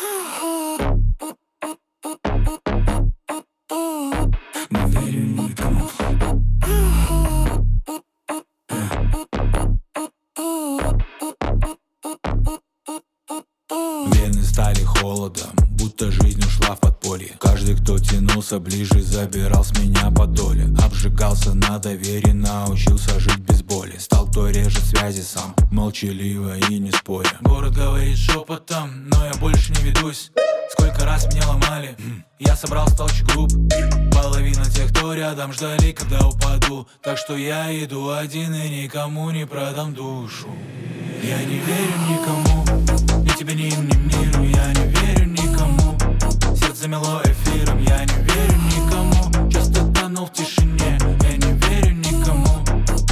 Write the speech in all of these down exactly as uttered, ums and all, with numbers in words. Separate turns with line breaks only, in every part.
Не верю никому. Вены стали холодом, будто жизнь ушла в подполье. Каждый, кто тянулся ближе, забирал с меня подоле. Обжигался на доверие, научился жить без боли. Стал, кто режет связи сам, молчаливо и не споря. Город говорит шепотом, но я больше не ведусь. Сколько раз меня ломали, я собрал столчик групп. Половина тех, кто рядом, ждали, когда упаду. Так что я иду один и никому не продам душу. Я не верю никому, ни тебе, ни им, ни миру. Я не верю никому, сердце мело эфиром. Я не верю никому, часто тонул в тишине. Я не верю никому,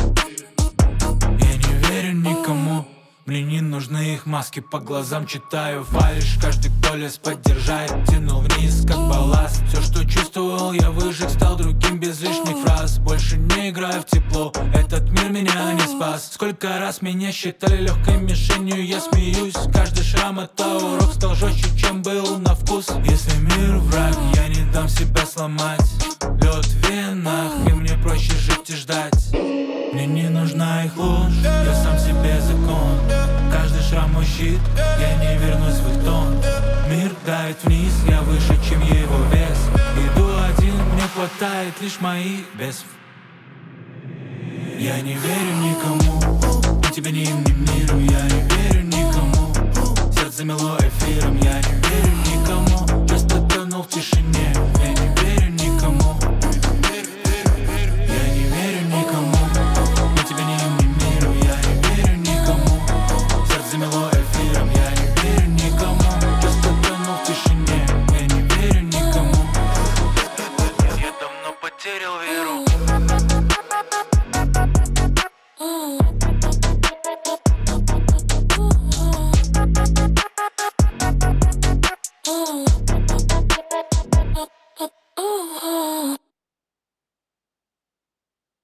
я не верю никому. Мне не нужны их маски, по глазам читаю фальшь. Каждый, кто лез поддержать, тянул вниз, как балласт. Все, что чувствовал, я выжег, стал другим без лишних фраз. Больше не играю в тепло, этот мир меня не спас. Сколько раз меня считали легкой мишенью, я смеюсь. Каждый шрам это урок, стал жестче, чем был на вкус. Если мир враг, я не дам себя сломать. Лед в венах, и мне проще жить и ждать. Мне не нужна их ложь, я сам себе закон. Каждый шрам мой щит, я не вернусь в их тон. Мир давит вниз, я выше, чем его вес. Иду один, мне хватает лишь моих бесов. Я не верю никому, ни тебе, ни им, ни миру. Я не верю никому, сердце мело эфиром. Я не верю никому, часто тонул в тишине. Я не верю никому, я не верю никому, ни тебе, ни им, ни миру. Я не верю никому, сердце мело эфиром. Я не верю никому, часто тонул в тишине. Я не верю никому. Я давно потерял веру.